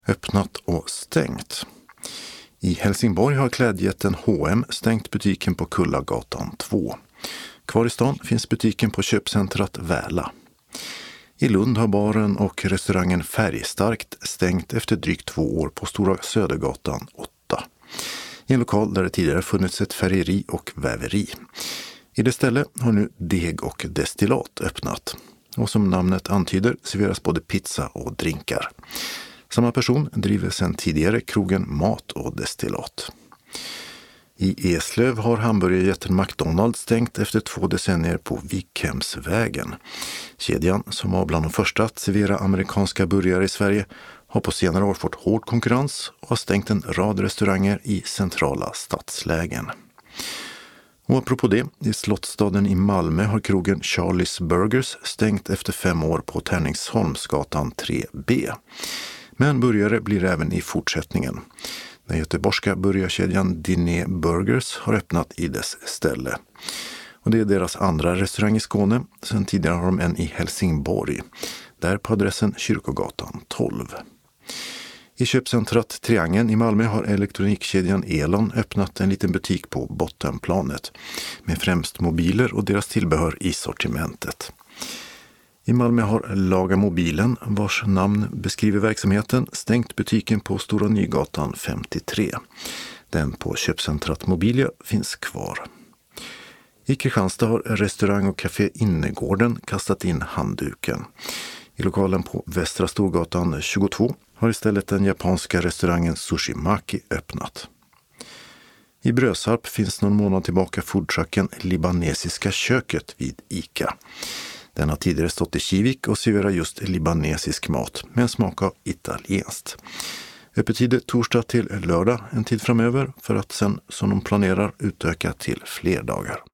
Öppnat och stängt. I Helsingborg har klädjätten H&M stängt butiken på Kullagatan 2. Kvar i stan finns butiken på köpcentrat Väla. I Lund har baren och restaurangen Färgstarkt stängt efter drygt 2 år på Stora Södergatan 8. I en lokal där det tidigare funnits ett färgeri och väveri. I det ställe har nu deg och destillat öppnat. Och som namnet antyder serveras både pizza och drinkar. Samma person driver sedan tidigare krogen Mat och destillat. I Eslöv har hamburgerjätten McDonald's stängt efter 2 decennier på Vikhemsvägen. Kedjan, som var bland de första att servera amerikanska burgare i Sverige, har på senare år fått hård konkurrens och har stängt en rad restauranger i centrala stadslägen. Och apropå det, i Slottsstaden i Malmö har krogen Charlie's Burgers stängt efter 5 år på Tärningsholmsgatan 3B. Men burgare blir även i fortsättningen. Den göteborgska burgarkedjan Diné Burgers har öppnat i dess ställe. Och det är deras andra restaurang i Skåne. Sen tidigare har de en i Helsingborg. Där på adressen Kyrkogatan 12. I köpcentrat Triangeln i Malmö har elektronikkedjan Elon öppnat en liten butik på bottenplanet. Med främst mobiler och deras tillbehör i sortimentet. I Malmö har Laga Mobilen, vars namn beskriver verksamheten, stängt butiken på Stora Nygatan 53. Den på köpcentrat Mobilia finns kvar. I Kristianstad har restaurang och café Innergården kastat in handduken. I lokalen på Västra Storgatan 22 har istället den japanska restaurangen Sushimaki öppnat. I Brösarp finns någon månad tillbaka foodtrucken Libanesiska köket vid ICA. Den har tidigare stått i Kivik och serverar just libanesisk mat med en smak av italienskt. Öppettider torsdag till lördag en tid framöver för att sen, som de planerar, utöka till fler dagar.